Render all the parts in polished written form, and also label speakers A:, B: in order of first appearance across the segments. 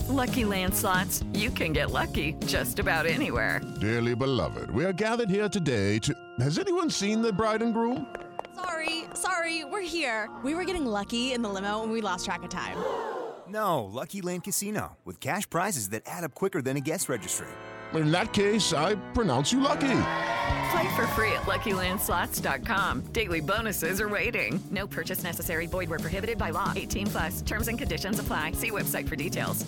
A: Lucky Land Slots, you can get lucky just about anywhere.
B: Dearly beloved, we are gathered here today to... Has anyone seen the bride and groom?
C: Sorry, we're here. We were getting lucky in the limo and we lost track of time.
D: No, Lucky Land Casino, with cash prizes that add up quicker than a guest registry.
B: In that case, I pronounce you lucky.
A: Play for free at LuckyLandSlots.com. Daily bonuses are waiting. No purchase necessary. Void where prohibited by law. 18 plus. Terms and conditions apply. See website for details.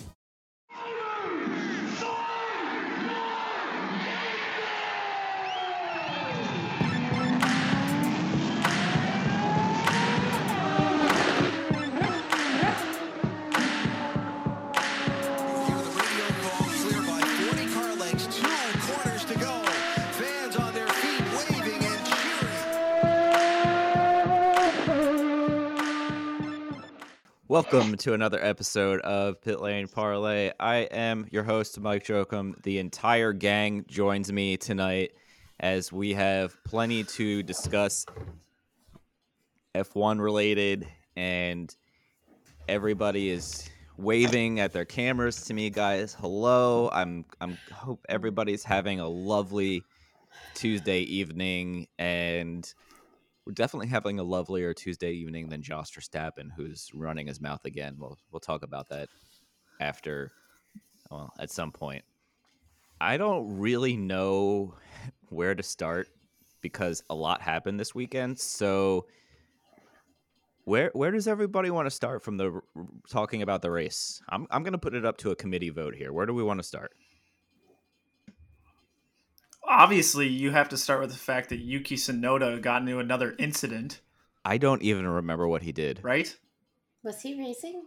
E: Welcome to another episode of Pit Lane Parlay. I am your host, Mike Jokum. The entire gang joins me tonight as we have plenty to discuss F1 related, and everybody is waving at their cameras to me, guys. Hello. I'm hope everybody's having a lovely Tuesday evening, and we're definitely having a lovelier Tuesday evening than Josh Verstappen, who's running his mouth again. We'll talk about that at some point. I don't really know where to start because a lot happened this weekend. So where does everybody want to start from the talking about the race? I'm going to put it up to a committee vote here. Where do we want to start?
F: Obviously, you have to start with the fact that Yuki Tsunoda got into another incident.
E: I don't even remember what he did.
F: Right?
G: Was he racing?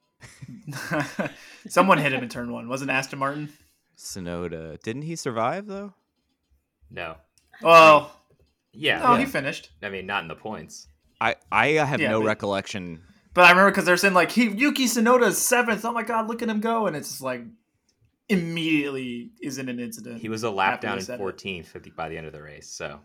F: Someone hit him in turn one. Wasn't Aston Martin?
E: Tsunoda. Didn't he survive, though?
H: No.
F: Well,
H: yeah.
F: He finished.
H: I mean, not in the points.
E: I have no recollection.
F: But I remember because they're saying, like, Yuki Tsunoda's 7th. Oh, my God, look at him go. And it's just like, immediately is in an incident.
H: He was a lap down in 14th by the end of the race. So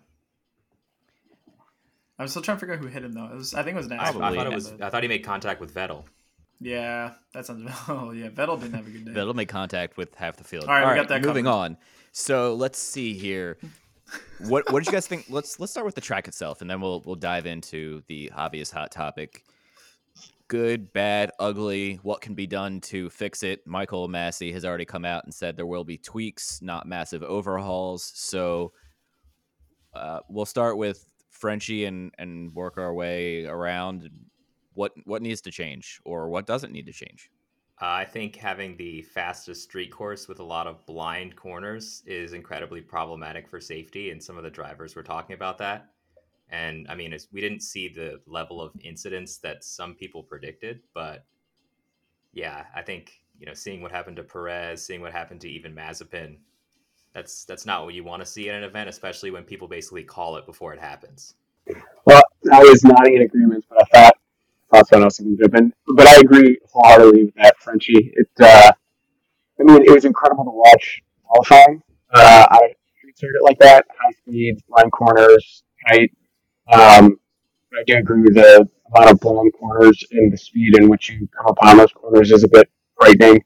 F: I'm still trying to figure out who hit him though. I think it was an
H: accident. I thought he made contact with Vettel.
F: Yeah, that sounds. Oh yeah, Vettel didn't have a good day.
E: Vettel made contact with half the field.
F: All right, we got that.
E: Moving
F: covered.
E: on. So let's see here. What did you guys think? Let's start with the track itself, and then we'll dive into the obvious hot topic. Good, bad, ugly, what can be done to fix it? Michael Massey has already come out and said there will be tweaks, not massive overhauls. So we'll start with Frenchie and work our way around. What needs to change or what doesn't need to change?
H: I think having the fastest street course with a lot of blind corners is incredibly problematic for safety, and some of the drivers were talking about that. And I mean, we didn't see the level of incidents that some people predicted, but yeah, I think, seeing what happened to Perez, seeing what happened to even Mazepin, that's not what you want to see in an event, especially when people basically call it before it happens.
I: Well, I was nodding in agreement, but I thought someone else could jump in. But I agree wholeheartedly with that, Frenchie. It was incredible to watch qualifying on a street circuit like that, high speed, blind corners, tight. I do agree with the amount of blind corners and the speed in which you come upon those corners is a bit frightening.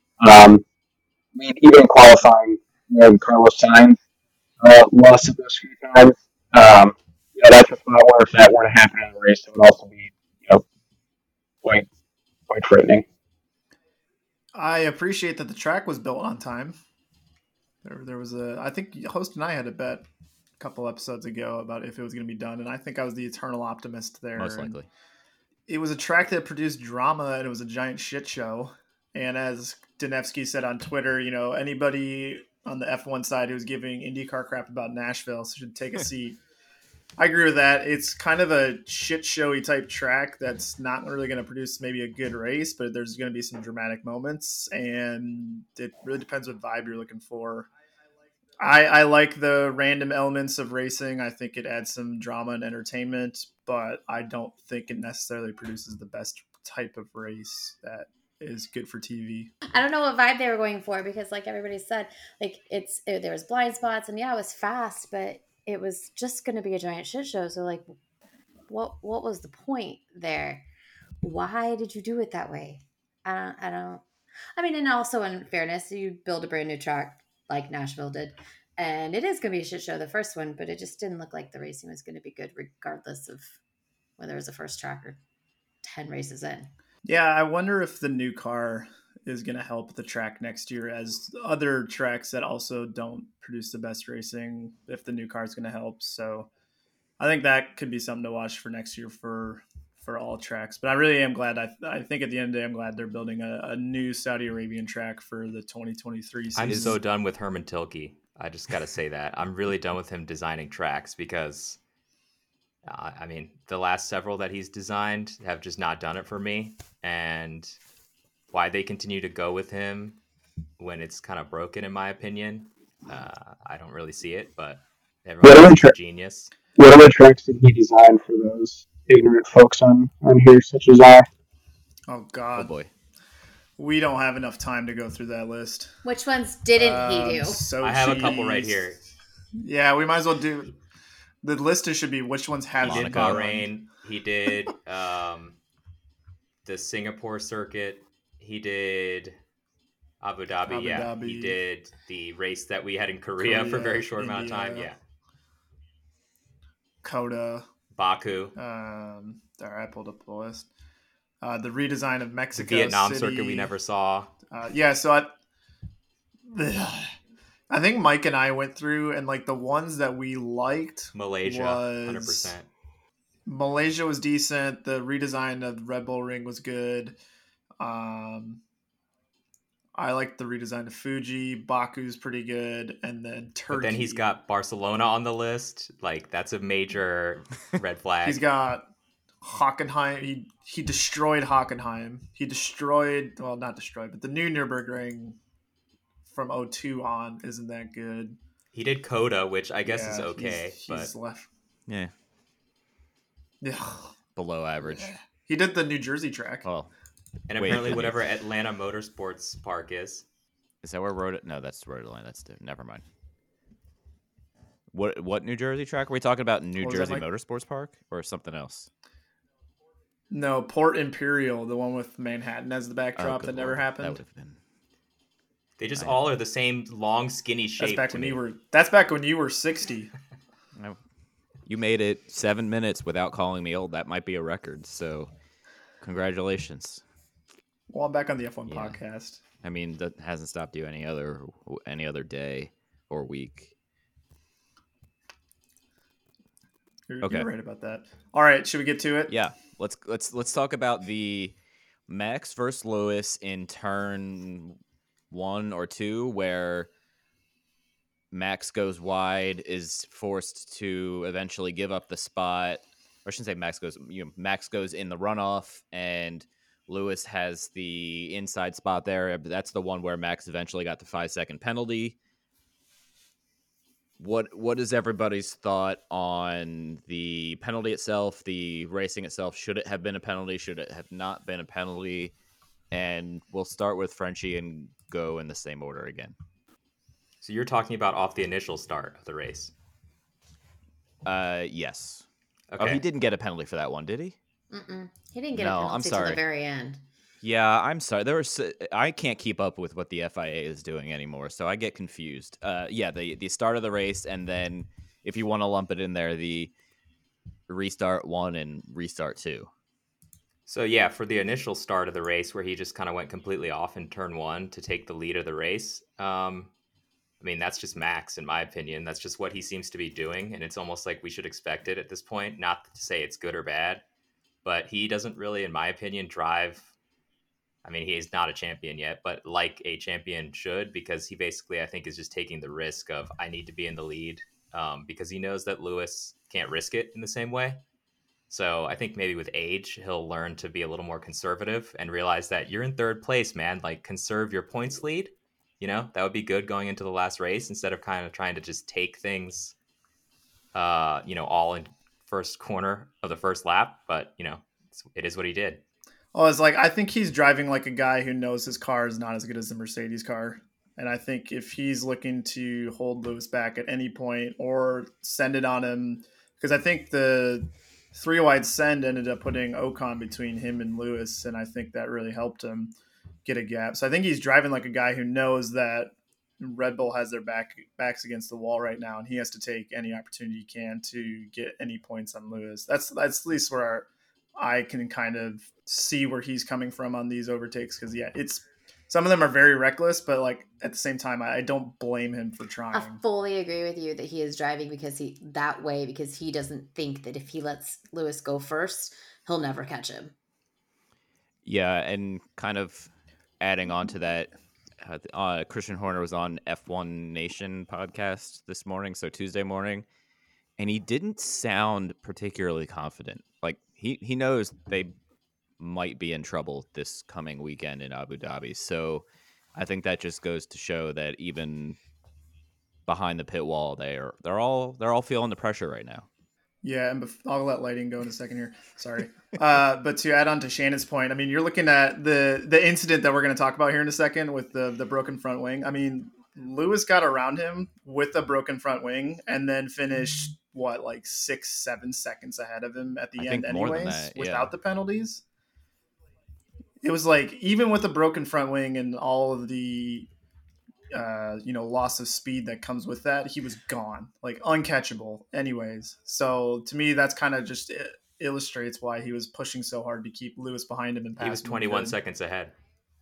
I: Even qualifying when Carlos Sainz lost it those few times, that's a spot where if that were to happen in a race, it would also be, quite frightening.
F: I appreciate that the track was built on time. There was I think Host and I had a bet a couple episodes ago about if it was going to be done, and I think I was the eternal optimist there.
E: Most likely.
F: It was a track that produced drama, and it was a giant shit show. And as Denevsky said on Twitter, anybody on the F1 side who's giving IndyCar crap about Nashville should take a seat. I agree with that. It's kind of a shit showy type track that's not really going to produce maybe a good race, but there's going to be some dramatic moments, and it really depends what vibe you're looking for. I like the random elements of racing. I think it adds some drama and entertainment, but I don't think it necessarily produces the best type of race that is good for TV.
G: I don't know what vibe they were going for because, like everybody said, there was blind spots and it was fast, but it was just going to be a giant shit show. So, what was the point there? Why did you do it that way? I don't. I mean, and also in fairness, you build a brand new track like Nashville did, and it is going to be a shit show, the first one, but it just didn't look like the racing was going to be good regardless of whether it was the first track or 10 races in.
F: Yeah, I wonder if the new car is going to help the track next year, as other tracks that also don't produce the best racing, if the new car is going to help. So I think that could be something to watch for next year for all tracks. But I really am glad. I think at the end of the day, I'm glad they're building a new Saudi Arabian track for the 2023 season.
H: I'm so done with Herman Tilke. I just got to say that. I'm really done with him designing tracks because, I mean, the last several that he's designed have just not done it for me. And why they continue to go with him when it's kind of broken, in my opinion, I don't really see it, but everyone's a genius.
I: What other tracks did he design for those ignorant folks on here, such as I?
F: Oh, God.
E: Oh, boy.
F: We don't have enough time to go through that list.
G: Which ones didn't he do?
H: I have a couple right here.
F: Yeah, we might as well do. The list should be which ones have
H: He did Bahrain. He did the Singapore circuit. He did Abu Dhabi. He did the race that we had in Korea for a very short amount of time. Yeah.
F: Coda.
H: Baku.
F: There, I pulled up the list. The redesign of Mexico
H: the Vietnam
F: City.
H: circuit we never saw.
F: So I think Mike and I went through, and like the ones that we liked,
H: Malaysia, 100%.
F: Malaysia was decent. The redesign of the Red Bull Ring was good. I liked the redesign of Fuji. Baku's pretty good, and then Turkey.
H: But then he's got Barcelona on the list. Like, that's a major red flag.
F: He's got Hockenheim. He destroyed Hockenheim. He destroyed, well, not destroyed, but the new Nürburgring from 02 on isn't that good.
H: He did Coda, which I guess is okay.
F: He's left.
E: Yeah. Below average.
F: He did the New Jersey track.
E: Oh.
H: And apparently whatever Atlanta Motorsports Park is.
E: Is that where Rhode? No, that's Rhode Island. That's different. Never mind. What New Jersey track? Are we talking about New Jersey Motorsports Park or something else?
F: No, Port Imperial, the one with Manhattan as the backdrop that never happened.
E: That would have been.
H: They just all are the same long, skinny shape.
F: That's back when you were 60.
E: You made it 7 minutes without calling me old. That might be a record. So, congratulations.
F: Well, I'm back on the F1 podcast.
E: I mean, that hasn't stopped you any other day or week.
F: You're right about that. All right, should we get to it?
E: Yeah, let's talk about the Max versus Lewis in turn 1 or 2, where Max goes wide, is forced to eventually give up the spot. Or I shouldn't say Max goes. Max goes in the runoff, and Lewis has the inside spot there. That's the one where Max eventually got the 5-second penalty. What is everybody's thought on the penalty itself, the racing itself? Should it have been a penalty? Should it have not been a penalty? And we'll start with Frenchie and go in the same order again.
H: So you're talking about off the initial start of the race?
E: Yes.
H: Okay.
E: Oh, he didn't get a penalty for that one, did he?
G: He didn't get a penalty until the very end.
E: Yeah, I'm sorry. I can't keep up with what the FIA is doing anymore, so I get confused. The start of the race, and then if you want to lump it in there, the restart 1 and restart 2.
H: So yeah, for the initial start of the race where he just kind of went completely off in turn 1 to take the lead of the race, I mean, that's just Max, in my opinion. That's just what he seems to be doing, and it's almost like we should expect it at this point. Not to say it's good or bad, but he doesn't really, in my opinion, drive. I mean, he's not a champion yet, but like a champion should, because he basically, I think, is just taking the risk of, I need to be in the lead, because he knows that Lewis can't risk it in the same way. So I think maybe with age, he'll learn to be a little more conservative and realize that you're in third place, man. Like, conserve your points lead. You know, that would be good going into the last race instead of kind of trying to just take things, all in first corner of the first lap. But, it is what he did.
F: Oh, it's like, I think he's driving like a guy who knows his car is not as good as the Mercedes car. And I think if he's looking to hold Lewis back at any point or send it on him, because I think the 3-wide send ended up putting Ocon between him and Lewis. And I think that really helped him get a gap. So I think he's driving like a guy who knows that Red Bull has their backs against the wall right now, and he has to take any opportunity he can to get any points on Lewis. That's at least where I can kind of see where he's coming from on these overtakes. Because it's some of them are very reckless, but like at the same time, I don't blame him for trying.
G: I fully agree with you that he is driving because he doesn't think that if he lets Lewis go first, he'll never catch him.
E: Yeah, and kind of adding on to that, Christian Horner was on F1 Nation podcast this morning, so Tuesday morning, and he didn't sound particularly confident. Like he knows they might be in trouble this coming weekend in Abu Dhabi. So I think that just goes to show that even behind the pit wall, they're all feeling the pressure right now.
F: Yeah, and I'll let lighting go in a second here. Sorry. But to add on to Shannon's point, I mean, you're looking at the incident that we're going to talk about here in a second with the broken front wing. I mean, Lewis got around him with a broken front wing and then finished, like 6-7 seconds ahead of him at the end anyways, without the penalties. It was like, even with a broken front wing and all of the loss of speed that comes with that, he was gone, like uncatchable anyways. So to me, that's kind of just illustrates why he was pushing so hard to keep Lewis behind him and pass.
H: He was 21 seconds ahead.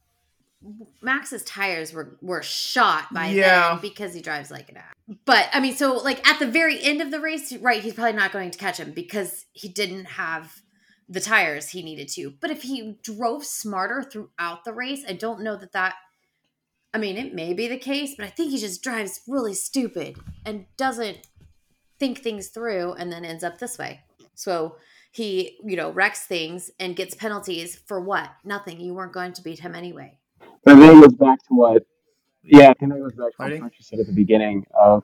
G: Max's tires were shot by then because he drives like an ass. But I mean, so like at the very end of the race, right, he's probably not going to catch him because he didn't have the tires he needed to. But if he drove smarter throughout the race, I don't know that I mean, it may be the case, but I think he just drives really stupid and doesn't think things through and then ends up this way. So he, wrecks things and gets penalties for what? Nothing. You weren't going to beat him anyway.
I: But I think it goes back to what Frenchie said at the beginning of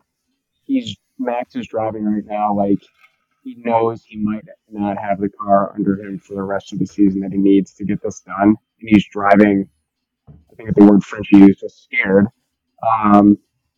I: Max is driving right now like he knows he might not have the car under him for the rest of the season that he needs to get this done. And he's driving, I think the word Frenchie used was scared. And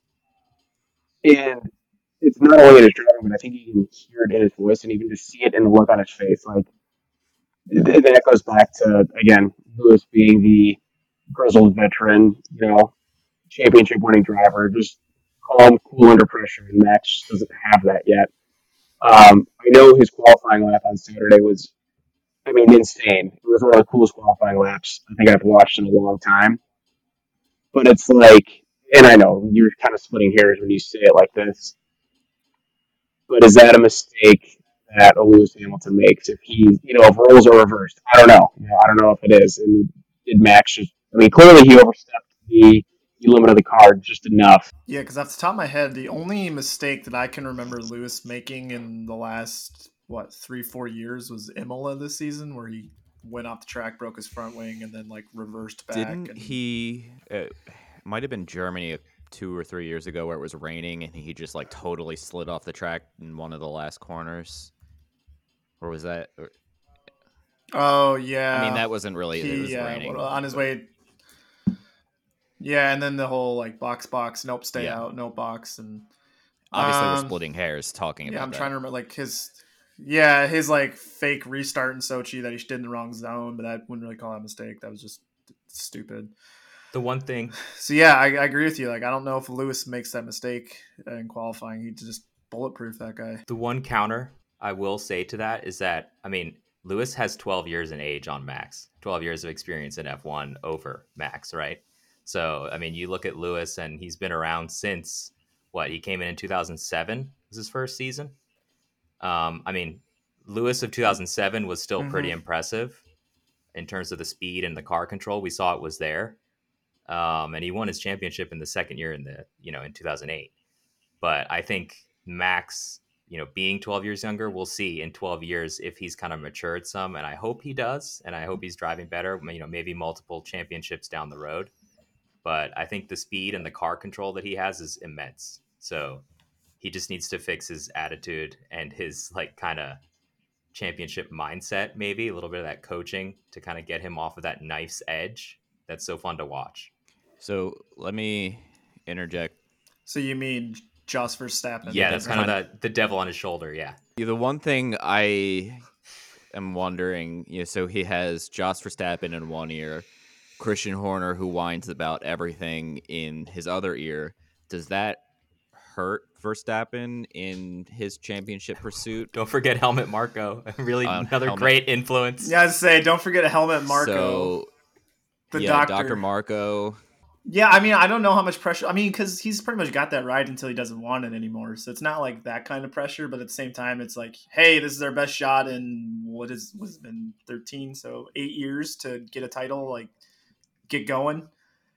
I: it's not only in his driving, but I think you can hear it in his voice and even just see it in the look on his face. Like, that goes back to, again, Lewis being the grizzled veteran, championship winning driver, just calm, cool under pressure. And Max just doesn't have that yet. I know his qualifying lap on Saturday was, insane. It was one of the coolest qualifying laps I think I've watched in a long time. But it's like, and I know you're kind of splitting hairs when you say it like this, but is that a mistake that a Lewis Hamilton makes if if roles are reversed? I don't know. I don't know if it is. And did Max just, clearly he overstepped the limit of the car just enough.
F: Yeah, because off the top of my head, the only mistake that I can remember Lewis making in the last, 3-4 years was Imola this season, where he went off the track, broke his front wing, and then reversed back.
E: Didn't he? Might have been Germany 2 or 3 years ago where it was raining and he just totally slid off the track in one of the last corners. Or was that?
F: Oh yeah.
E: That wasn't really. It was raining
F: on his way. Yeah, and then the whole box, nope, stay out, no box, and
E: obviously we're splitting hairs talking about.
F: Yeah, I'm
E: that.
F: trying to remember his fake restart in Sochi that he did in the wrong zone, but I wouldn't really call that a mistake. That was just stupid.
H: The one thing.
F: So yeah, I agree with you. I don't know if Lewis makes that mistake in qualifying. He just bulletproof that guy.
H: The one counter I will say to that is that Lewis has 12 years in age on Max, 12 years of experience in F1 over Max, right? So you look at Lewis and he's been around since he came in 2007 was his first season. Lewis of 2007 was still pretty impressive in terms of the speed and the car control. We saw it was there. And he won his championship in the second year in 2008. But I think Max, being 12 years younger, we'll see in 12 years if he's kind of matured some. And I hope he does. And I hope he's driving better, maybe multiple championships down the road. But I think the speed and the car control that he has is immense. So he just needs to fix his attitude and his kind of championship mindset, maybe a little bit of that coaching to kind of get him off of that knife's edge. That's so fun to watch.
E: So let me interject.
F: So you mean Jos Verstappen?
H: Yeah, that's kind of the devil on his shoulder. Yeah.
E: The one thing I am wondering, so he has Jos Verstappen in one ear, Christian Horner who whines about everything in his other ear. Does that hurt Verstappen in his championship pursuit?
H: Don't forget Helmut Marko. Really, another
E: Helmut.
H: great influence.
F: Yeah, I was say, don't forget Helmut Marko.
E: So,
F: the
E: yeah,
F: doctor.
E: Dr. Marko.
F: Yeah, I mean, I don't know how much pressure. I mean, because he's pretty much got that ride until he doesn't want it anymore. So it's not like that kind of pressure, but at the same time, it's like, hey, this is our best shot in what's been 13, so 8 years to get a title. Like, get going.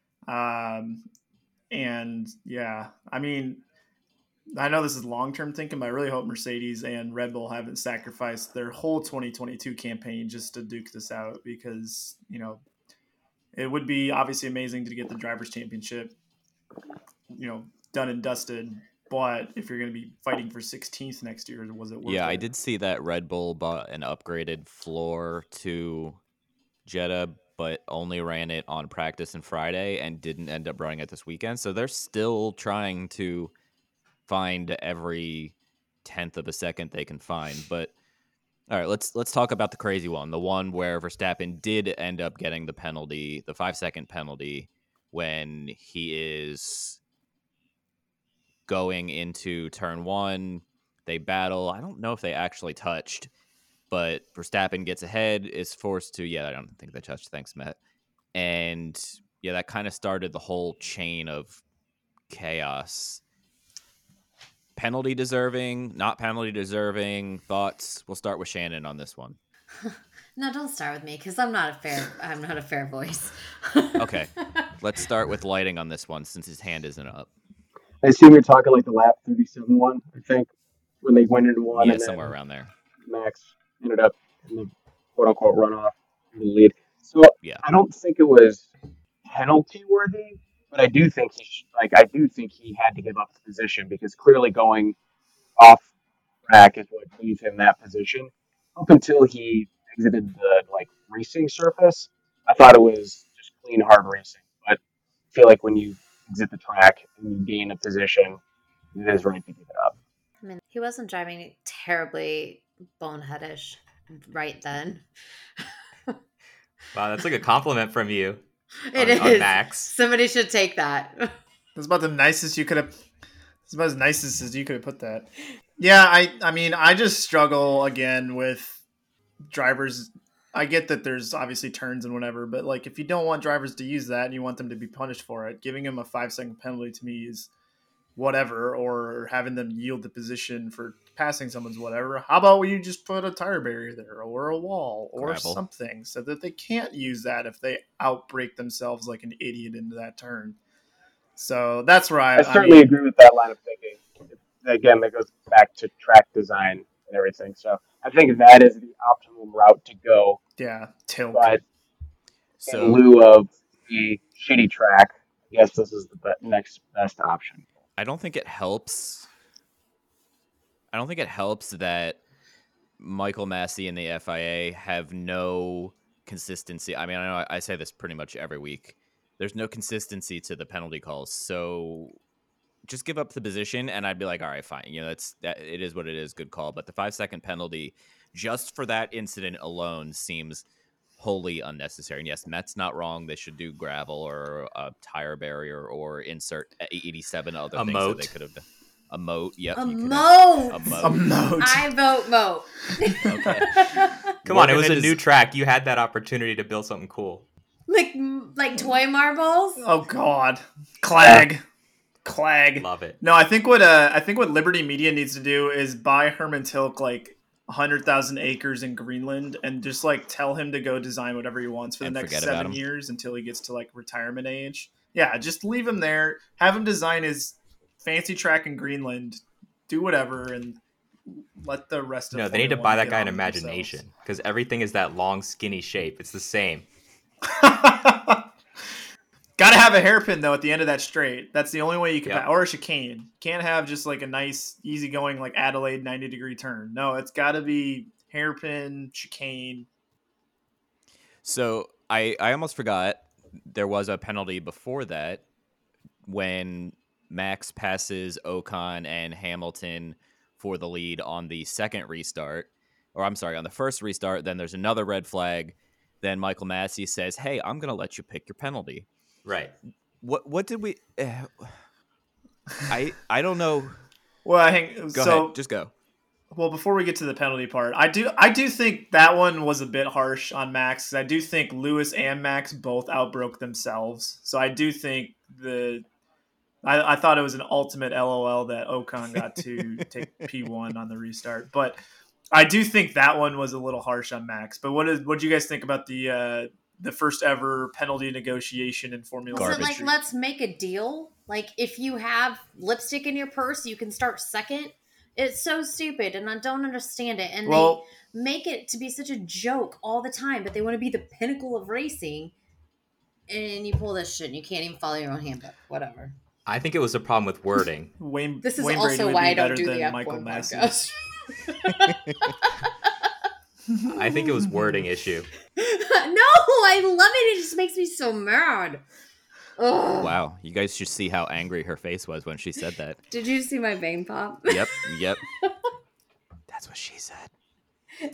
F: And yeah, I mean, I know this is long-term thinking, but I really hope Mercedes and Red Bull haven't sacrificed their whole 2022 campaign just to duke this out, because, you know, it would be obviously amazing to get the Drivers' Championship, you know, done and dusted. But if you're going to be fighting for 16th next year, was it worth it?
E: Yeah, I did see that Red Bull bought an upgraded floor to Jeddah, but only ran it on practice and Friday and didn't end up running it this weekend. So they're still trying to find every 10th of a second they can find. But all right, let's talk about the crazy one, the one where Verstappen did end up getting the penalty, the 5-second penalty, when he is going into turn one. They battle. I don't know if they actually touched, but Verstappen gets ahead, is forced to. Yeah, I don't think they touched. Thanks, Matt. And yeah, that kind of started the whole chain of chaos. Penalty deserving, not penalty deserving. Thoughts? We'll start with Shannon on this one.
G: No, don't start with me because I'm not a fair voice.
E: Okay, let's start with Lighting on this one since his hand isn't up.
I: I assume you're talking like the lap 37 one, I think, when they went into one.
E: Yeah,
I: and
E: somewhere around there.
I: Max ended up in the quote-unquote runoff in the lead. So
E: yeah.
I: I don't think it was penalty worthy, but I do think he had to give up the position, because clearly going off track is what gave him that position. Up until he exited the racing surface, I thought it was just clean hard racing. But I feel like when you exit the track and you gain a position, it is right to give it up.
G: I mean, he wasn't driving terribly boneheadish right then.
H: Wow, that's like a compliment from you.
G: It is.
H: On Max.
G: Somebody should take that.
F: That's about the nicest you could have. It's about as nicest as you could have put that. Yeah, I mean, I just struggle again with drivers. I get that there's obviously turns and whatever, but like if you don't want drivers to use that and you want them to be punished for it, giving them a 5-second penalty to me is whatever, or having them yield the position for passing someone's whatever. How about you just put a tire barrier there or a wall or
E: Gravel.
F: something so that they can't use that if they outbrake themselves like an idiot into that turn. So that's where I
I: certainly agree with that line of thinking. Again, that goes back to track design and everything. So I think that is the optimum route to go.
F: Yeah, tilt.
I: But in lieu of a shitty track, I guess this is the next best option.
E: I don't think it helps. That Michael Massey and the FIA have no consistency. I mean, I know I say this pretty much every week. There's no consistency to the penalty calls. So just give up the position and I'd be like, all right, fine. You know, it is what it is. Good call. But the 5-second penalty just for that incident alone seems wholly unnecessary. And yes, Matt's not wrong. They should do gravel or a tire barrier or insert 87 other things
H: moat.
E: that they could have done. A moat. Yep.
G: A moat.
F: A moat.
G: I vote moat.
E: Okay.
H: Come on, it was a new track. You had that opportunity to build something cool.
G: Like toy marbles?
F: Oh God, Clag.
H: Love it.
F: No, I think what Liberty Media needs to do is buy Herman Tilke 100,000 acres in Greenland and just tell him to go design whatever he wants for the next 7 years until he gets to retirement age. Yeah, just leave him there. Have him design his fancy track in Greenland. Do whatever and let the rest of
H: No, they need to buy that guy an imagination because everything is that long, skinny shape. It's the same.
F: Gotta have a hairpin though at the end of that straight. That's the only way you can or a chicane. Can't have just a nice easygoing Adelaide 90-degree turn. No, it's gotta be hairpin, chicane.
E: So I almost forgot there was a penalty before that when Max passes Ocon and Hamilton for the lead on the second restart. Or I'm sorry, on the first restart, then there's another red flag. then Michael Massey says, "Hey, I'm going to let you pick your penalty."
H: Right.
E: What did we? I don't know.
F: Well, I think
E: Go
F: so.
E: ahead. Just go.
F: Well, before we get to the penalty part, I do think that one was a bit harsh on Max. 'Cause I do think Lewis and Max both outbroke themselves. So I do think I thought it was an ultimate LOL that Ocon got to take P1 on the restart. But I do think that one was a little harsh on Max. But what do you guys think about the first ever penalty negotiation in Formula One?
G: So, like, let's make a deal. Like, if you have lipstick in your purse, you can start second. It's so stupid, and I don't understand it. And they make it to be such a joke all the time, but they want to be the pinnacle of racing. And you pull this shit, and you can't even follow your own handbook. Whatever.
H: I think it was a problem with wording.
G: This is also why I don't do the F1 podcast.
H: I think it was wording issue.
G: No, I love it. It just makes me so mad. Ugh.
E: Wow, you guys should see how angry her face was when she said that.
G: Did you see my vein pop?
E: Yep. That's what she said.
G: Ew,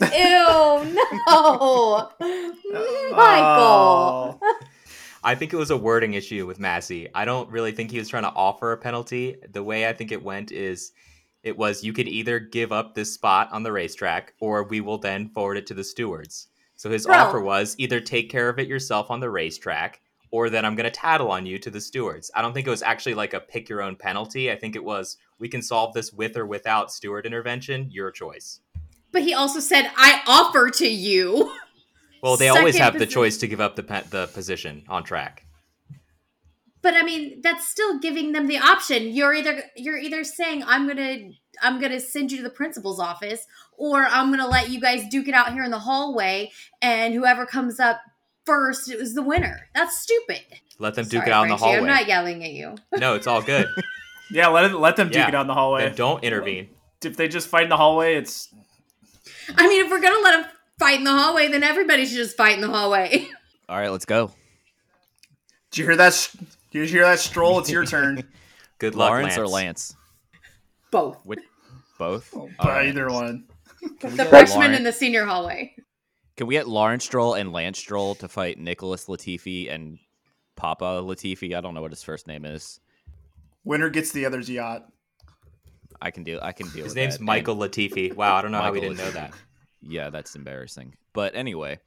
G: no. Michael.
H: I think it was a wording issue with Massey. I don't really think he was trying to offer a penalty. The way I think it went is it was you can either give up this spot on the racetrack or we will then forward it to the stewards. So his offer was either take care of it yourself on the racetrack or then I'm going to tattle on you to the stewards. I don't think it was actually like a pick your own penalty. I think it was we can solve this with or without steward intervention. Your choice.
G: But he also said, I offer to you.
H: Well, they always have the choice to give up the position on track.
G: But I mean, that's still giving them the option. You're either saying I'm gonna send you to the principal's office, or I'm gonna let you guys duke it out here in the hallway, and whoever comes up first is the winner. That's stupid.
H: Let them duke it out in the hallway.
G: I'm not yelling at you.
H: No, it's all good.
F: Yeah, let them duke it out in the hallway.
H: Then don't intervene.
F: If they just fight in the hallway, it's.
G: I mean, if we're gonna let them fight in the hallway, then everybody should just fight in the hallway.
E: All right, let's go.
F: Did you hear that? Did you hear that, Stroll? It's your turn.
H: Good luck,
E: Lawrence
H: Lance.
E: or Lance?
G: Both.
E: Both?
F: Either one.
G: The freshman in the senior hallway.
E: Can we get Lawrence Stroll and Lance Stroll to fight Nicholas Latifi and Papa Latifi? I don't know what his first name is.
F: Winner gets the other's yacht.
E: I can deal with that.
H: His name's Michael Latifi. Wow, I don't know how we didn't know that.
E: Yeah, that's embarrassing. But anyway.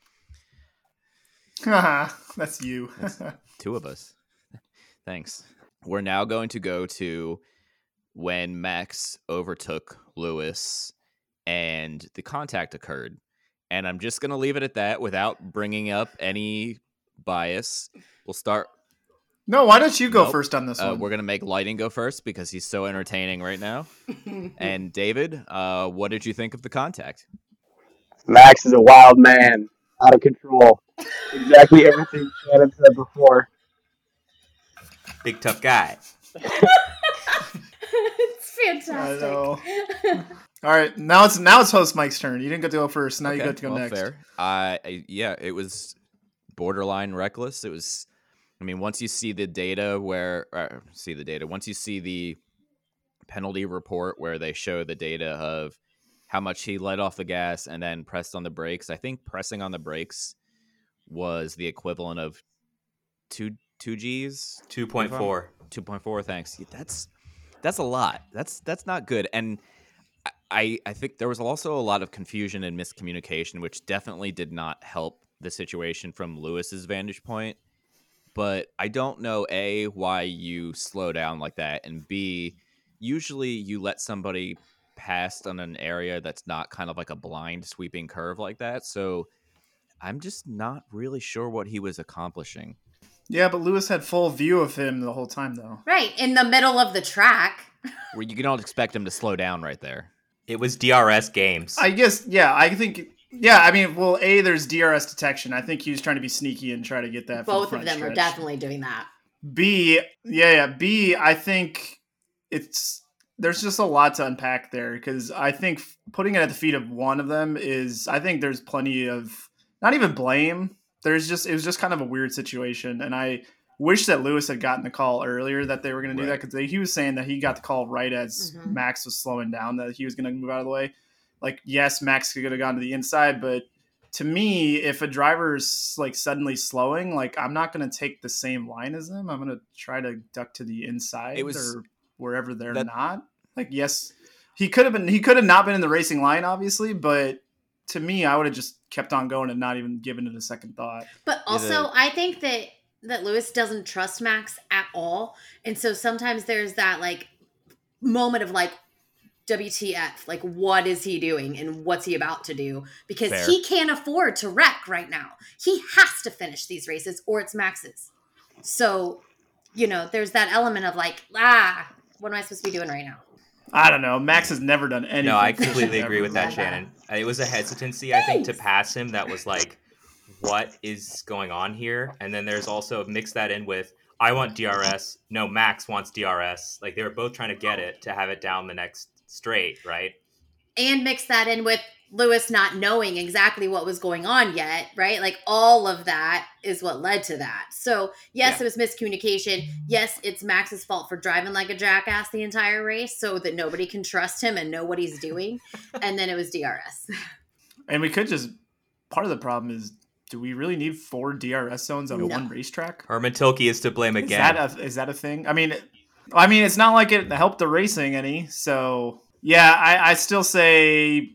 F: That's you.
E: That's two of us. Thanks. We're now going to go to when Max overtook Lewis and the contact occurred. And I'm just going to leave it at that without bringing up any bias. We'll start.
F: No, why don't you go first on this one?
E: We're going to make Lighting go first because he's so entertaining right now. And David, what did you think of the contact?
I: Max is a wild man, out of control. Exactly everything Shannon said before.
H: Big tough guy.
G: It's fantastic.
F: I know. All right, now it's host Mike's turn. You didn't get to go first. Now you get to go next.
E: Fair. Yeah, it was borderline reckless. It was. I mean, once you see the data once you see the penalty report where they show the data of how much he let off the gas and then pressed on the brakes, I think pressing on the brakes was the equivalent of 2 Gs?
H: 2.4.
E: 2.4, thanks. That's a lot. That's not good. And I think there was also a lot of confusion and miscommunication, which definitely did not help the situation from Lewis's vantage point. But I don't know, A, why you slow down like that, and B, usually you let somebody pass on an area that's not kind of like a blind sweeping curve like that. So I'm just not really sure what he was accomplishing.
F: Yeah, but Lewis had full view of him the whole time, though.
G: Right, in the middle of the track.
E: Where you don't expect him to slow down right there.
H: It was DRS games.
F: I guess, yeah, I think... Yeah, I mean, well, A, there's DRS detection. I think he was trying to be sneaky and try to get that.
G: Both of them are definitely doing that.
F: B, B, I think there's just a lot to unpack there because I think putting it at the feet of one of them I think there's plenty of, not even blame. It was just kind of a weird situation. And I wish that Lewis had gotten the call earlier that they were going to do that because he was saying that he got the call right as Max was slowing down, that he was going to move out of the way. Like, yes, Max could have gone to the inside, but to me, if a driver's like suddenly slowing, like I'm not going to take the same line as them. I'm going to try to duck to the inside or wherever they're not. Like, yes, he could have not been in the racing line, obviously, but to me, I would have just kept on going and not even given it a second thought.
G: But also, I think that Lewis doesn't trust Max at all. And so sometimes there's that like moment of like, WTF, like what is he doing and what's he about to do? Because he can't afford to wreck right now. He has to finish these races or it's Max's. So, there's that element of like, what am I supposed to be doing right now?
F: I don't know. Max has never done anything.
H: No, I completely agree with that, Shannon. It was a hesitancy, I think, to pass him that was like, what is going on here? And then there's also mix that in with, I want DRS. No, Max wants DRS. Like they were both trying to get it to have it down the next straight, right?
G: And mix that in with Lewis not knowing exactly what was going on yet, right? Like all of that is what led to that. So yes, it was miscommunication. Yes, it's Max's fault for driving like a jackass the entire race so that nobody can trust him and know what he's doing. And then it was DRS.
F: And we could just, part of the problem is, do we really need 4 DRS zones on one racetrack?
H: Herman Tilke is to blame again.
F: Is that a thing? I mean, it's not like it helped the racing any. So, yeah, I still say...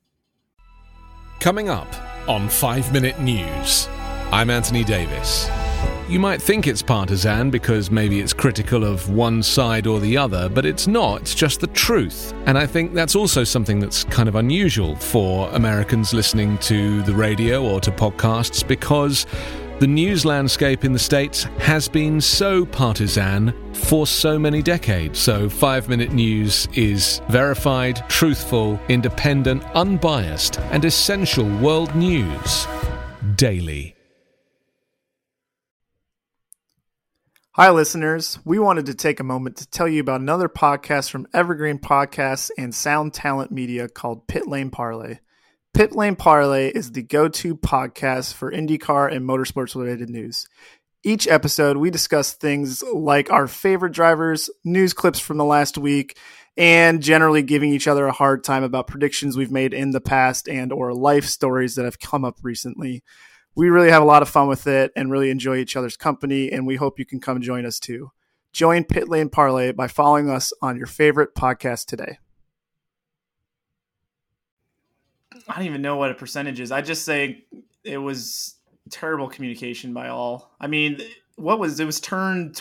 J: Coming up on 5 Minute News, I'm Anthony Davis. You might think it's partisan because maybe it's critical of one side or the other, but it's not. It's just the truth. And I think that's also something that's kind of unusual for Americans listening to the radio or to podcasts because the news landscape in the States has been so partisan for so many decades. So 5 Minute News is verified, truthful, independent, unbiased, and essential world news daily.
F: Hi, listeners. We wanted to take a moment to tell you about another podcast from Evergreen Podcasts and Sound Talent Media called Pit Lane Parlay. Pit Lane Parlay is the go-to podcast for IndyCar and motorsports-related news. Each episode, we discuss things like our favorite drivers, news clips from the last week, and generally giving each other a hard time about predictions we've made in the past and or life stories that have come up recently. We really have a lot of fun with it and really enjoy each other's company, and we hope you can come join us too. Join Pit Lane Parlay by following us on your favorite podcast today. I don't even know what a percentage is. I just say it was terrible communication by all. I mean, it was turn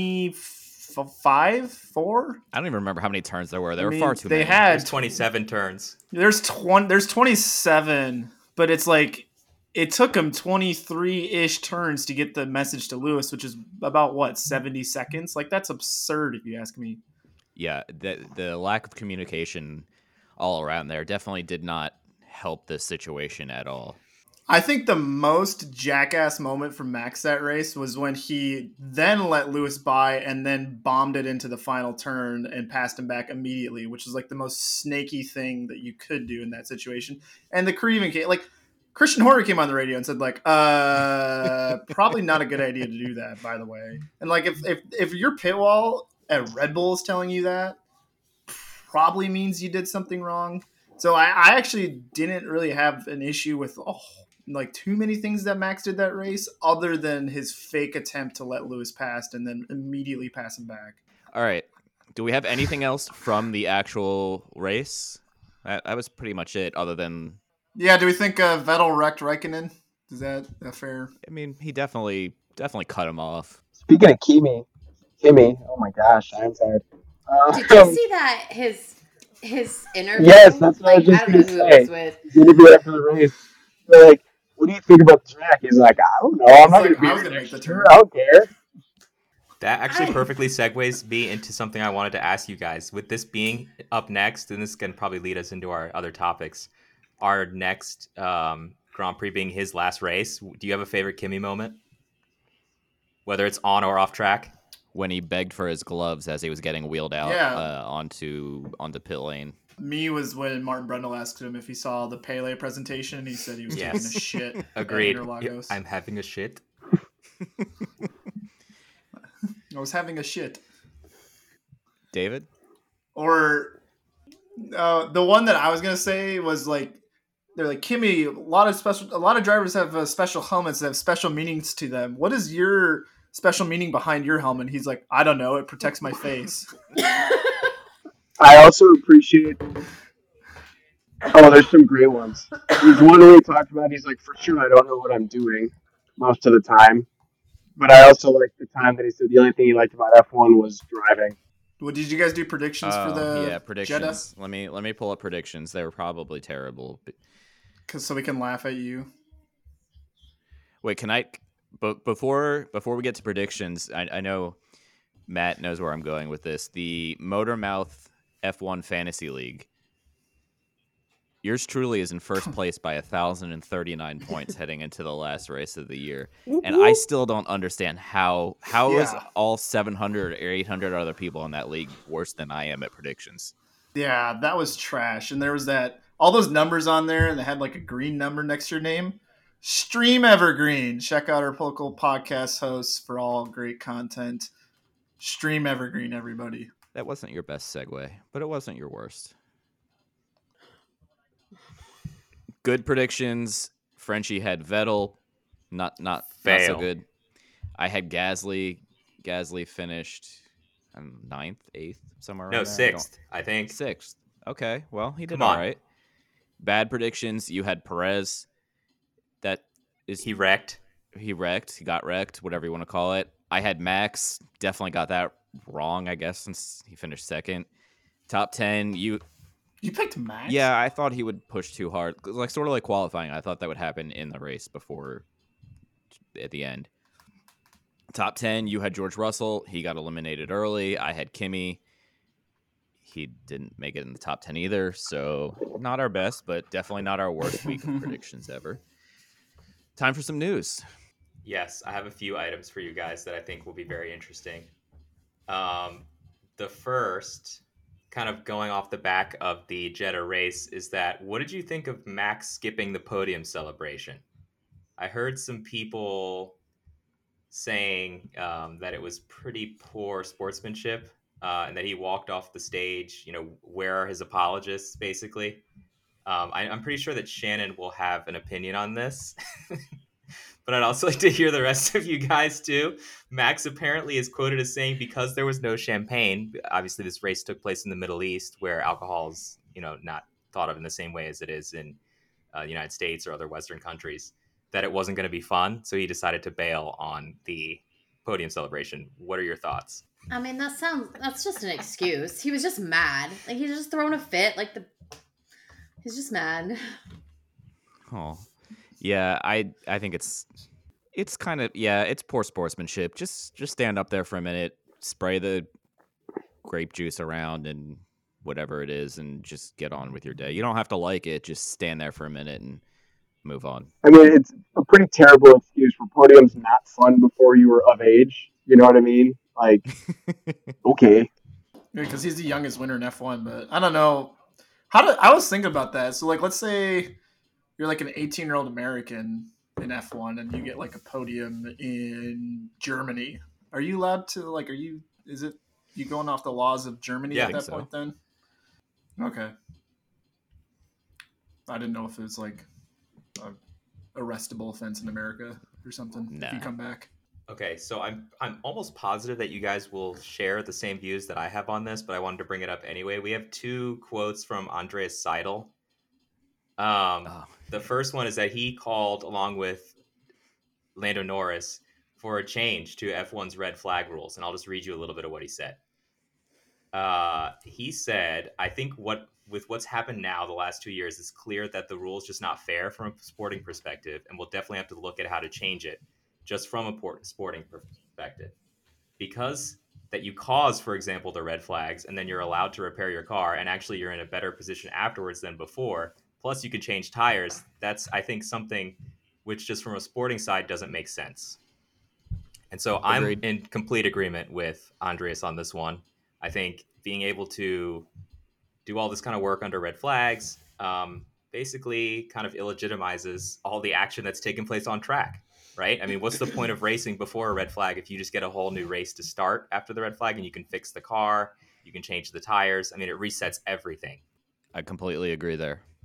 F: 25, 4?
E: I don't even remember how many turns there were. There were far too many.
H: There's 27 turns.
F: There's 27, but it's like it took him 23-ish turns to get the message to Lewis, which is about 70 seconds? Like that's absurd if you ask me.
E: Yeah, the lack of communication all around there definitely did not help this situation at all.
F: I think the most jackass moment from Max that race was when he then let Lewis by and then bombed it into the final turn and passed him back immediately, which is like the most snaky thing that you could do in that situation. And the crew even came, like Christian Horner came on the radio and said like, probably not a good idea to do that, by the way. And like, if your pit wall at Red Bull is telling you that, probably means you did something wrong. So I actually didn't really have an issue with too many things that Max did that race other than his fake attempt to let Lewis pass and then immediately pass him back.
E: All right. Do we have anything else from the actual race? That was pretty much it other than...
F: Yeah, do we think Vettel wrecked Raikkonen? Is that fair?
E: I mean, he definitely cut him off.
I: Speaking of Kimi, oh my gosh, I'm tired.
G: Did you see that his interview?
I: Yes, that's what I was just going to say. He's interviewed after the race. They're like, what do you think about the track? He's like, I don't know. I'm not going to make the turn. I don't care.
H: That actually perfectly segues me into something I wanted to ask you guys. With this being up next, and this can probably lead us into our other topics, our next Grand Prix being his last race, do you have a favorite Kimi moment? Whether it's on or off track?
E: When he begged for his gloves as he was getting wheeled out onto pit lane.
F: Me was when Martin Brundle asked him if he saw the Pele presentation, and he said he was taking a shit.
H: Agreed. I'm having a shit.
F: I was having a shit.
E: David?
F: Or the one that I was going to say was like they're like, Kimmy, a lot of drivers have special helmets that have special meanings to them. What is your special meaning behind your helmet? He's like, I don't know. It protects my face.
I: I also appreciate. Oh, there's some great ones. There's one where he talked about. He's like, for sure, I don't know what I'm doing most of the time. But I also like the time that he said the only thing he liked about F1 was driving.
F: What did you guys do predictions for the
E: predictions?
F: Jeddah?
E: Let me pull up predictions. They were probably terrible.
F: So we can laugh at you.
E: Wait, can I? But before we get to predictions, I know Matt knows where I'm going with this. The Motormouth F1 Fantasy League. Yours truly is in first place by 1,039 points heading into the last race of the year. And I still don't understand how is all 700 or 800 other people in that league worse than I am at predictions.
F: Yeah, that was trash. And there was all those numbers on there, and they had like a green number next to your name. Stream Evergreen. Check out our local podcast hosts for all great content. Stream Evergreen, everybody.
E: That wasn't your best segue, but it wasn't your worst. Good predictions. Frenchie had Vettel, not so good. I had Gasly. Gasly finished 9th, 8th, somewhere around there.
H: 6th, I think.
E: 6th. Okay, well, he did all right. Bad predictions. You had Perez.
H: He wrecked.
E: He got wrecked, whatever you want to call it. I had Max. Definitely got that wrong, I guess, since he finished 2nd. Top 10, You
F: picked Max?
E: Yeah, I thought he would push too hard. Sort of like qualifying. I thought that would happen in the race before at the end. Top 10, you had George Russell. He got eliminated early. I had Kimi. He didn't make it in the top 10 either. So not our best, but definitely not our worst week of predictions ever. Time for some news.
H: Yes, I have a few items for you guys that I think will be very interesting. The first, kind of going off the back of the Jeddah race, is that what did you think of Max skipping the podium celebration? I heard some people saying that it was pretty poor sportsmanship and that he walked off the stage. Where are his apologists, basically? I'm pretty sure that Shannon will have an opinion on this. But I'd also like to hear the rest of you guys, too. Max apparently is quoted as saying, because there was no champagne, obviously this race took place in the Middle East, where alcohol is, not thought of in the same way as it is in the United States or other Western countries, that it wasn't going to be fun. So he decided to bail on the podium celebration. What are your thoughts?
G: I mean, that's just an excuse. He was just mad. Like, he's just throwing a fit. He's just mad.
E: Oh. Yeah, I think it's kind of, it's poor sportsmanship. Just stand up there for a minute, spray the grape juice around and whatever it is, and just get on with your day. You don't have to like it. Just stand there for a minute and move on.
I: I mean, it's a pretty terrible excuse for podiums not fun before you were of age. You know what I mean? Like, okay.
F: Because he's the youngest winner in F1, but I don't know. I was thinking about that. So, let's say you're like an 18-year-old American in F1 and you get like a podium in Germany. Are you allowed to is it you going off the laws of Germany at that point then? Okay. I didn't know if it was like a arrestable offense in America or something if you come back.
H: Okay, so I'm almost positive that you guys will share the same views that I have on this, but I wanted to bring it up anyway. We have 2 quotes from Andreas Seidel. The first one is that he called, along with Lando Norris, for a change to F1's red flag rules. And I'll just read you a little bit of what he said. He said, I think with what's happened now the last 2 years, it's clear that the rule is just not fair from a sporting perspective, and we'll definitely have to look at how to change it just from a sporting perspective. Because that you cause, for example, the red flags, and then you're allowed to repair your car, and actually you're in a better position afterwards than before, plus you could change tires, that's, I think, something which just from a sporting side doesn't make sense. And so Agreed. I'm in complete agreement with Andreas on this one. I think being able to do all this kind of work under red flags basically kind of illegitimizes all the action that's taken place on track, right? I mean, what's the point of racing before a red flag if you just get a whole new race to start after the red flag and you can fix the car, you can change the tires? I mean, it resets everything.
E: I completely agree there.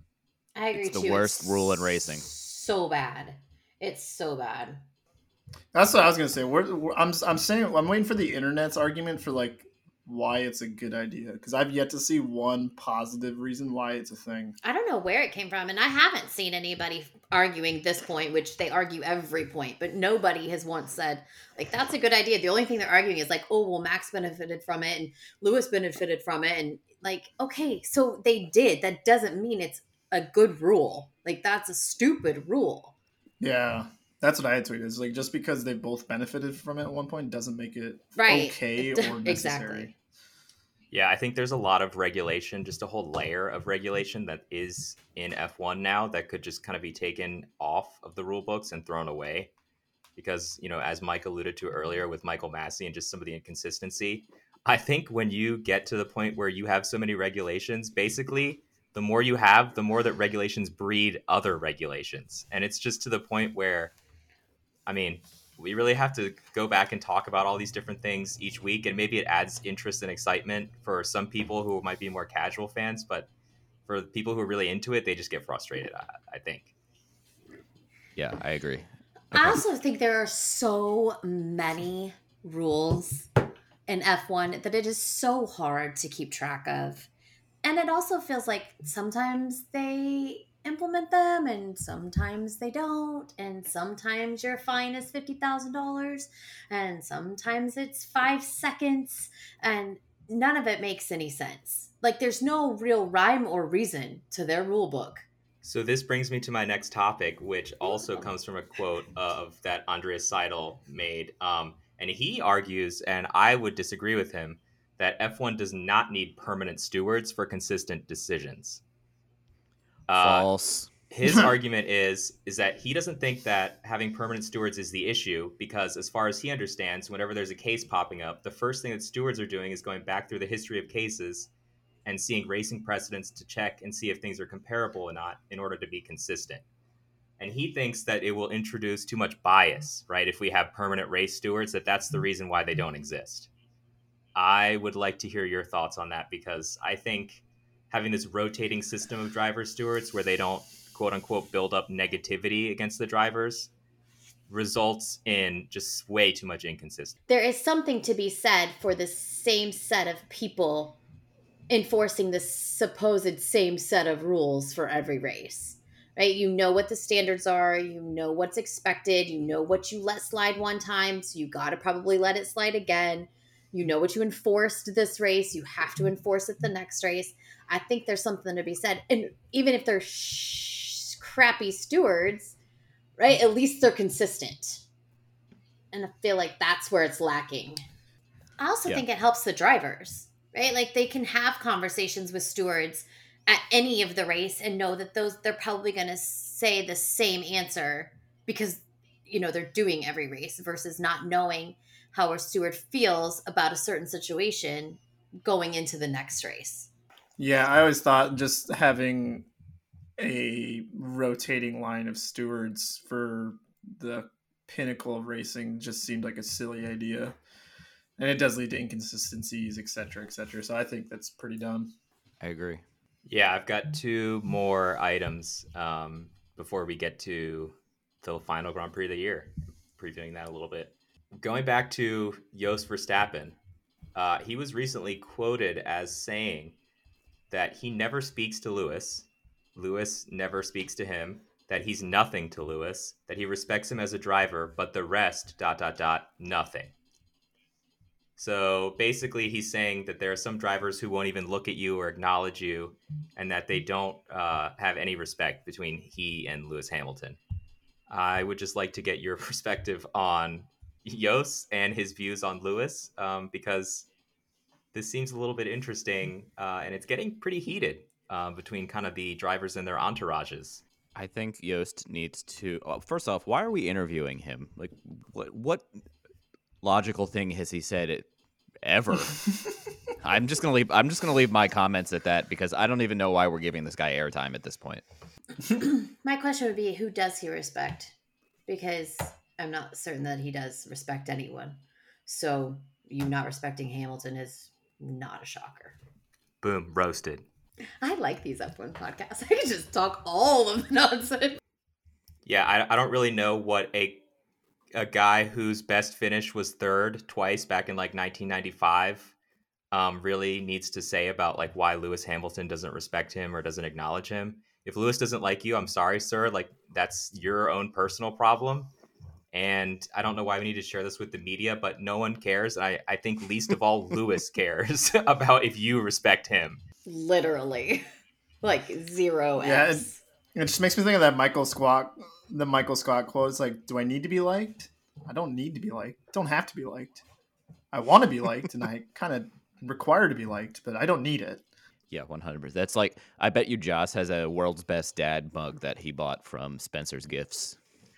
G: I agree
E: It's
G: too.
E: the worst rule in racing.
G: So bad. It's so bad.
F: That's what I was gonna say. I'm saying I'm waiting for the internet's argument for like why it's a good idea, because I've yet to see one positive reason why it's a thing.
G: I don't know where it came from, and I haven't seen anybody arguing this point, which they argue every point, but nobody has once said, like, that's a good idea. The only thing they're arguing is like, oh, well, Max benefited from it and Lewis benefited from it. And like, okay, so they did. That doesn't mean it's a good rule. Like, that's a stupid rule.
F: Yeah, that's what I had tweeted. It's like, just because they both benefited from it at one point doesn't make it
G: Right.
F: okay or necessary.
G: Exactly.
H: Yeah, I think there's a lot of regulation, just a whole layer of regulation that is in F1 now that could just kind of be taken off of the rule books and thrown away. Because, you know, as Mike alluded to earlier with Michael Massey and just some of the inconsistency, I think when you get to the point where you have so many regulations, basically, the more you have, the more that regulations breed other regulations. And it's just to the point where, I mean, we really have to go back and talk about all these different things each week, and maybe it adds interest and excitement for some people who might be more casual fans, but for the people who are really into it, they just get frustrated, I think.
E: Yeah, I agree. Okay.
G: I also think there are so many rules in F1 that it is so hard to keep track of. And it also feels like sometimes they implement them and sometimes they don't, and sometimes your fine is $50,000 and sometimes it's 5 seconds, and none of it makes any sense. Like, there's no real rhyme or reason to their rule book.
H: So this brings me to my next topic, which also comes from a quote of that Andreas Seidel made, and he argues, and I would disagree with him, that F1 does not need permanent stewards for consistent decisions.
E: False.
H: His argument is that he doesn't think that having permanent stewards is the issue, because as far as he understands, whenever there's a case popping up, the first thing that stewards are doing is going back through the history of cases and seeing racing precedents to check and see if things are comparable or not in order to be consistent. And he thinks that it will introduce too much bias, right? If we have permanent race stewards, that's the reason why they don't exist. I would like to hear your thoughts on that, because I think having this rotating system of driver stewards where they don't, quote unquote, build up negativity against the drivers results in just way too much inconsistency.
G: There is something to be said for the same set of people enforcing the supposed same set of rules for every race, right? You know what the standards are, you know what's expected, you know what you let slide one time, so you got to probably let it slide again. You know what you enforced this race, you have to enforce it the next race. I think there's something to be said. And even if they're crappy stewards, right, at least they're consistent. And I feel like that's where it's lacking. I also think it helps the drivers, right? Like, they can have conversations with stewards at any of the race and know that they're probably going to say the same answer because, you know, they're doing every race, versus not knowing how a steward feels about a certain situation going into the next race.
F: Yeah, I always thought just having a rotating line of stewards for the pinnacle of racing just seemed like a silly idea. And it does lead to inconsistencies, et cetera, so I think that's pretty dumb.
E: I agree.
H: Yeah, I've got 2 more items before we get to the final Grand Prix of the year, previewing that a little bit. Going back to Jos Verstappen, he was recently quoted as saying that he never speaks to Lewis, Lewis never speaks to him, that he's nothing to Lewis, that he respects him as a driver, but the rest, ... nothing. So basically he's saying that there are some drivers who won't even look at you or acknowledge you, and that they don't have any respect between he and Lewis Hamilton. I would just like to get your perspective on Jos and his views on Lewis, because this seems a little bit interesting, and it's getting pretty heated between kind of the drivers and their entourages.
E: I think Yost needs to. First off, why are we interviewing him? Like, what logical thing has he said ever? I'm just gonna leave my comments at that, because I don't even know why we're giving this guy airtime at this point.
G: My question would be, who does he respect? Because I'm not certain that he does respect anyone. So you not respecting Hamilton is not a shocker.
H: Boom, roasted.
G: I like these F1 podcasts. I can just talk all of the nonsense.
H: Yeah, I don't really know what a guy whose best finish was third twice back in like 1995 really needs to say about like why Lewis Hamilton doesn't respect him or doesn't acknowledge him. If Lewis doesn't like you, I'm sorry, sir. Like, that's your own personal problem. And I don't know why we need to share this with the media, but no one cares. I think least of all, Lewis cares about if you respect him.
G: Literally. Like 0x.
F: Yeah, it just makes me think of that Michael Scott quote. It's like, do I need to be liked? I don't need to be liked. I don't have to be liked. I want to be liked, and I kind of require to be liked, but I don't need it.
E: Yeah, 100%. That's like, I bet you Joss has a world's best dad mug that he bought from Spencer's Gifts.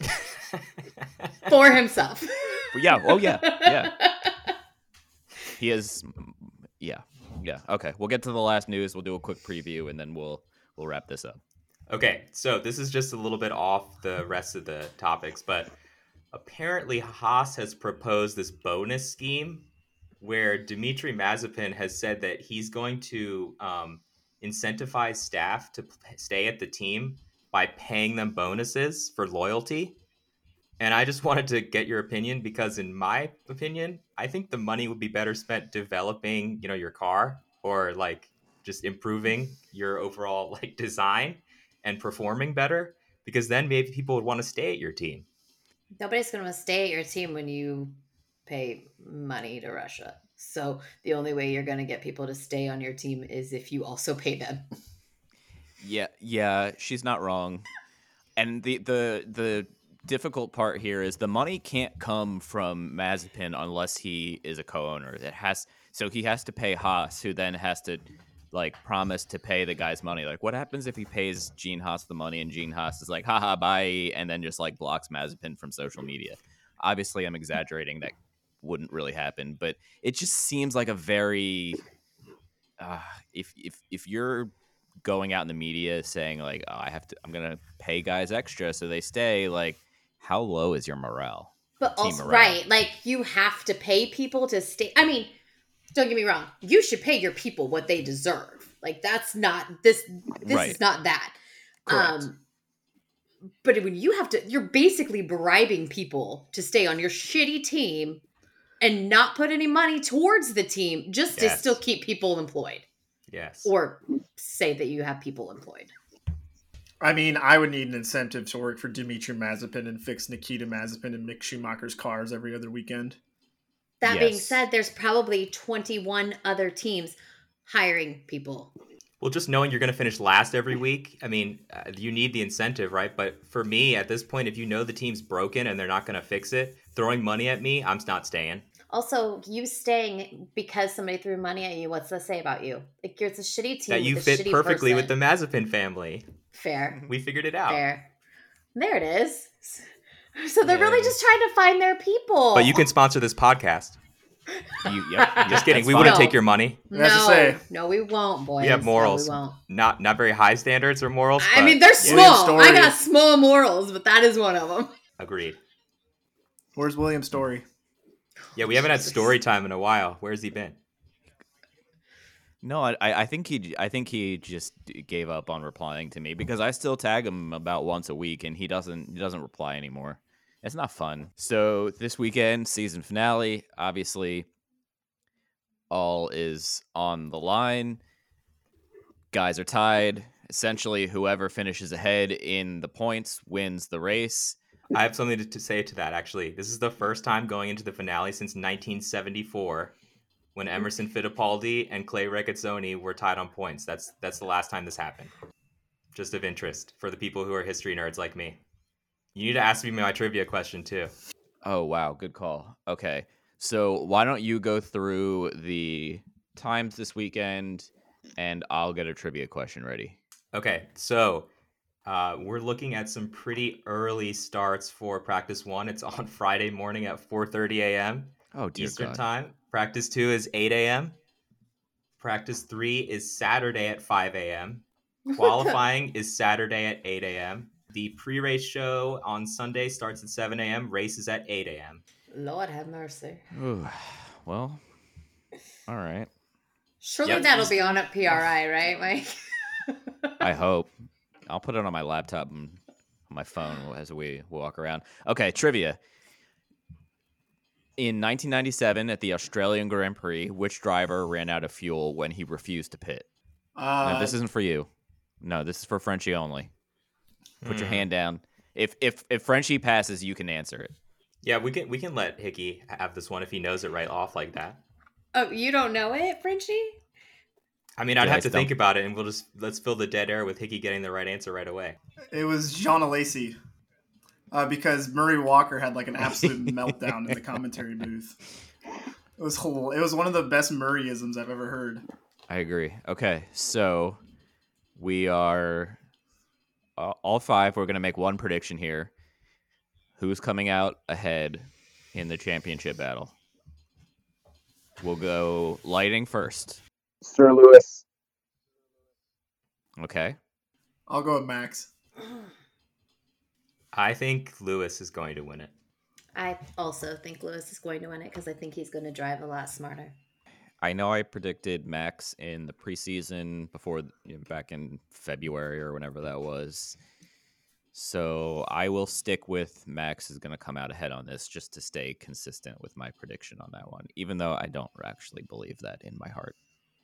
G: For himself.
E: Yeah. Oh, yeah. Yeah. He is. Yeah. Yeah. Okay. We'll get to the last news. We'll do a quick preview, and then we'll wrap this up.
H: Okay. So this is just a little bit off the rest of the topics, but apparently Haas has proposed this bonus scheme where Dmitry Mazepin has said that he's going to incentivize staff to stay at the team by paying them bonuses for loyalty. And I just wanted to get your opinion because, in my opinion, I think the money would be better spent developing, your car or like just improving your overall like design and performing better, because then maybe people would want to stay at your team.
G: Nobody's going to stay at your team when you pay money to Russia. So the only way you're going to get people to stay on your team is if you also pay them.
E: Yeah, she's not wrong. And the difficult part here is the money can't come from Mazepin unless he is a co-owner. So he has to pay Haas, who then has to like promise to pay the guy's money. Like, what happens if he pays Gene Haas the money and Gene Haas is like, haha, bye, and then just like blocks Mazepin from social media? Obviously, I'm exaggerating. That wouldn't really happen, but it just seems like a very if you're going out in the media saying like, oh, I'm gonna pay guys extra so they stay, like, how low is your morale?
G: But also, right, like, you have to pay people to stay. I mean, don't get me wrong, you should pay your people what they deserve. Like, that's not this right. Is not that.
E: Correct.
G: But when you have to, you're basically bribing people to stay on your shitty team and not put any money towards the team just to still keep people employed.
H: Yes.
G: Or say that you have people employed.
F: I mean, I would need an incentive to work for Dmitry Mazepin and fix Nikita Mazepin and Mick Schumacher's cars every other weekend.
G: That being said, there's probably 21 other teams hiring people.
H: Well, just knowing you're going to finish last every week, I mean, you need the incentive, right? But for me, at this point, if you know the team's broken and they're not going to fix it, throwing money at me, I'm not staying.
G: Also, you staying because somebody threw money at you, what's that say about you? Like, it's a shitty team.
H: That you fit perfectly with the Mazepin family.
G: Fair.
H: We figured it out.
G: Fair. There it is. So they're really just trying to find their people.
H: But you can sponsor this podcast. Just kidding. We wouldn't take your money.
G: No, we won't, boys.
H: We have morals.
G: No, we won't.
H: Not very high standards or morals.
G: I mean, they're small. I got small morals, but that is one of them.
H: Agreed.
F: Where's William Story?
H: Yeah, we haven't had story time in a while. Where's he been?
E: No, I think he just gave up on replying to me because I still tag him about once a week and he doesn't reply anymore. It's not fun. So this weekend, season finale, obviously all is on the line. Guys are tied. Essentially, whoever finishes ahead in the points wins the race.
H: I have something to say to that, actually. This is the first time going into the finale since 1974 when Emerson Fittipaldi and Clay Regazzoni were tied on points. That's the last time this happened. Just of interest for the people who are history nerds like me. You need to ask me my trivia question, too.
E: Oh, wow. Good call. Okay. So why don't you go through the times this weekend, and I'll get a trivia question ready.
H: Okay. So we're looking at some pretty early starts for practice 1. It's on Friday morning at 4:30 a.m.
E: Oh, dear
H: Eastern
E: God.
H: time. Practice 2 is 8 a.m. Practice 3 is Saturday at 5 a.m. Qualifying is Saturday at 8 a.m. The pre-race show on Sunday starts at 7 a.m. Race is at 8 a.m.
G: Lord have mercy.
E: Ooh, well, all right.
G: Surely that'll be on at PRI, right, Mike?
E: I hope. I'll put it on my laptop and on my phone as we walk around. Okay, trivia. In 1997, at the Australian Grand Prix, which driver ran out of fuel when he refused to pit? No, this isn't for you. No, this is for Frenchie only. Put your hand down. If Frenchie passes, you can answer it.
H: Yeah, we can let Hickey have this one if he knows it right off like that.
G: Oh, you don't know it, Frenchie?
H: I mean, I'd have to think about it, and let's fill the dead air with Hickey getting the right answer right away.
F: It was Jean Alesi. Because Murray Walker had like an absolute meltdown in the commentary booth. It was one of the best Murrayisms I've ever heard.
E: I agree. Okay, so we are all five. We're going to make one prediction here. Who's coming out ahead in the championship battle? We'll go lighting first.
I: Sir Lewis.
E: Okay.
F: I'll go with Max.
H: I think Lewis is going to win it.
G: I also think Lewis is going to win it because I think he's going to drive a lot smarter.
E: I know I predicted Max in the preseason before, back in February or whenever that was. So I will stick with Max is going to come out ahead on this just to stay consistent with my prediction on that one, even though I don't actually believe that in my heart.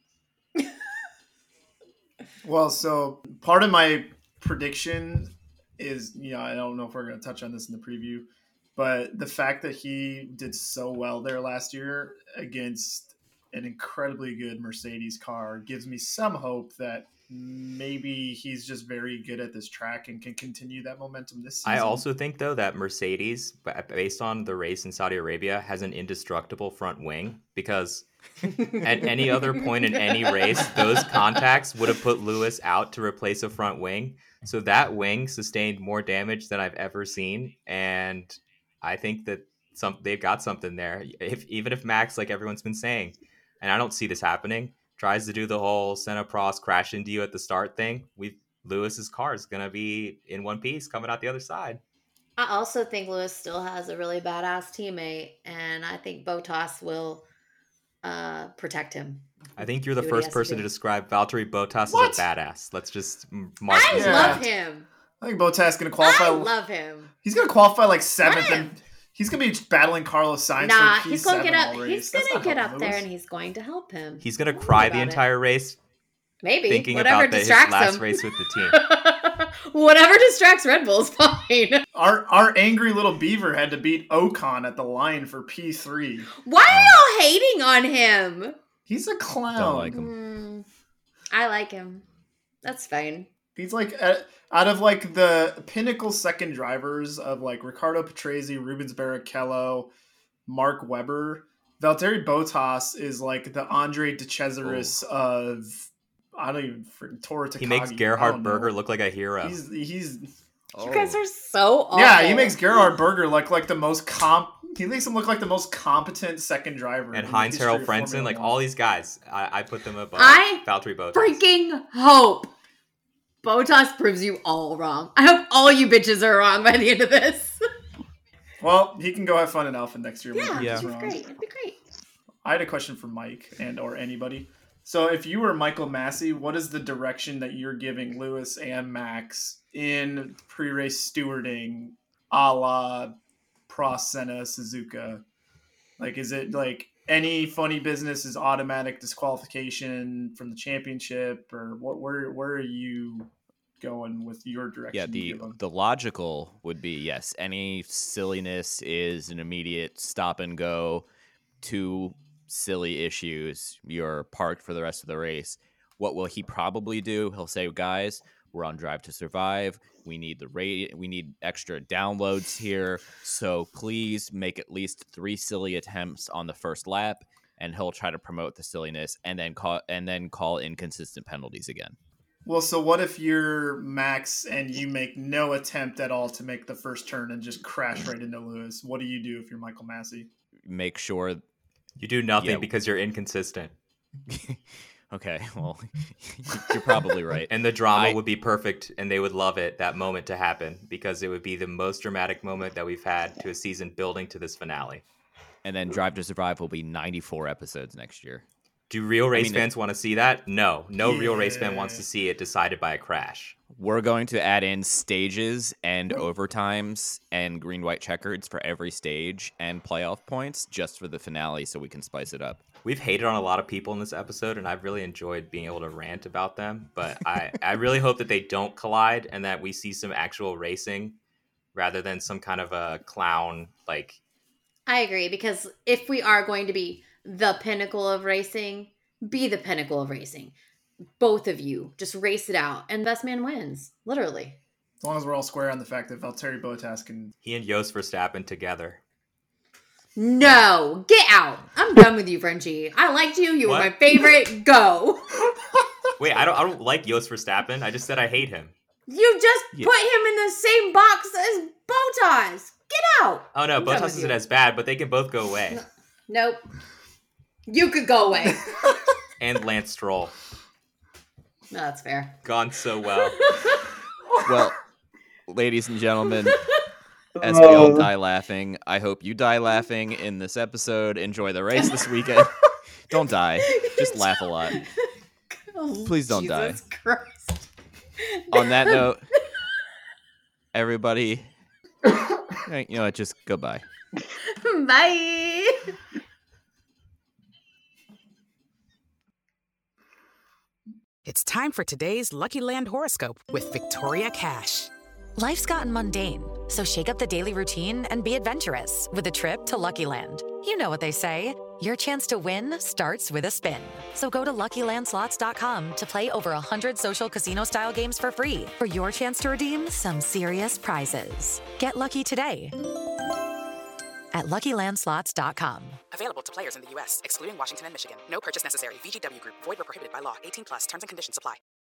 F: Well, so part of my prediction is, I don't know if we're going to touch on this in the preview, but the fact that he did so well there last year against an incredibly good Mercedes car gives me some hope that maybe he's just very good at this track and can continue that momentum this season.
H: I also think, though, that Mercedes, based on the race in Saudi Arabia, has an indestructible front wing because at any other point in any race, those contacts would have put Lewis out to replace a front wing. So that wing sustained more damage than I've ever seen. And I think that they've got something there. Even if Max, like everyone's been saying, and I don't see this happening, tries to do the whole Senna Prost crash into you at the start thing, Lewis's car is going to be in one piece coming out the other side.
G: I also think Lewis still has a really badass teammate, and I think Bottas will protect him.
H: I think you're the first person to describe Valtteri Bottas as a badass. Let's just mark
G: I love him.
F: I think Bottas is going to qualify.
G: I love him.
F: He's going to qualify like 7th, and he's going to be battling Carlos Sainz for P7
G: he's going to get up.
F: all race.
G: He's going to get up there, and he's going to help him.
H: He's going to cry the entire race.
G: Maybe
H: thinking
G: whatever
H: about his
G: distracts
H: last
G: him.
H: race with the team.
G: Whatever distracts Red Bull is fine.
F: Our angry little beaver had to beat Ocon at the line for P3.
G: Why are y'all hating on him?
F: He's a clown.
E: Don't like him.
G: I like him. That's fine.
F: He's like out of like the pinnacle second drivers of like Riccardo Patrese, Rubens Barrichello, Mark Webber. Valtteri Bottas is like the Andre De Cesaris of Toro Takagi.
H: He makes Gerhard Berger look like a hero.
F: He's
G: You guys are so awful.
F: Yeah, he makes Gerhard Berger look like the most he makes him look like the most competent second driver.
H: And Heinz Harald Frentzen, like all these guys, I put them above Valtteri Bottas.
G: Freaking hope Bottas proves you all wrong. I hope all you bitches are wrong by the end of this.
F: Well, he can go have fun in Alpha next year.
G: Yeah, it'd be great. It'd be great.
F: I had a question for Mike or anybody. So if you were Michael Massey, what is the direction that you're giving Lewis and Max in pre-race stewarding a la Prost, Senna, Suzuka? Like, is it like any funny business is automatic disqualification from the championship, or where are you going with your direction?
E: Yeah, the logical would be, yes, any silliness is an immediate stop and go. 2 silly issues, you're parked for the rest of the race. What will he probably do? He'll say, guys, we're on Drive to Survive. We need we need extra downloads here. So please make at least 3 silly attempts on the first lap, and he'll try to promote the silliness and then call inconsistent penalties again.
F: Well, so what if you're Max and you make no attempt at all to make the first turn and just crash right into Lewis? What do you do if you're Michael Massey?
E: Make sure
H: you do nothing because you're inconsistent.
E: Okay, well, you're probably right.
H: And the drama would be perfect, and they would love it, that moment to happen, because it would be the most dramatic moment that we've had to a season building to this finale.
E: And then Drive to Survive will be 94 episodes next year.
H: Do real race fans want to see that? No. No real race fan wants to see it decided by a crash.
E: We're going to add in stages and overtimes and green-white checkers for every stage and playoff points just for the finale so we can spice it up.
H: We've hated on a lot of people in this episode, and I've really enjoyed being able to rant about them. But I really hope that they don't collide and that we see some actual racing rather than some kind of a clown, like...
G: I agree, because if we are going to be the pinnacle of racing, be the pinnacle of racing. Both of you, just race it out, and best man wins, literally.
F: As long as we're all square on the fact that Valtteri Bottas can...
H: He and Jos Verstappen together.
G: No, get out. I'm done with you, Frenchie. I liked you. You were my favorite. Go.
H: Wait, I don't like Jos Verstappen. I just said I hate him.
G: You just put him in the same box as Bottas. Get out.
H: Oh, no, Bottas isn't as bad, but they can both go away.
G: Nope. You could go away.
H: And Lance Stroll.
G: No, that's fair.
H: Gone so well.
E: Well, ladies and gentlemen, as we all die laughing, I hope you die laughing in this episode. Enjoy the race this weekend. Don't die. Just laugh a lot. Please don't die.
G: Jesus Christ.
E: On that note, everybody, you know what, just goodbye.
G: Bye.
K: It's time for today's Lucky Land horoscope with Victoria Cash.
L: Life's gotten mundane, so shake up the daily routine and be adventurous with a trip to Lucky Land. You know what they say, your chance to win starts with a spin. So go to LuckyLandSlots.com to play over 100 social casino-style games for free for your chance to redeem some serious prizes. Get lucky today at LuckyLandSlots.com.
K: Available to players in the U.S., excluding Washington and Michigan. No purchase necessary. VGW Group. Void where prohibited by law. 18+. Terms and conditions apply.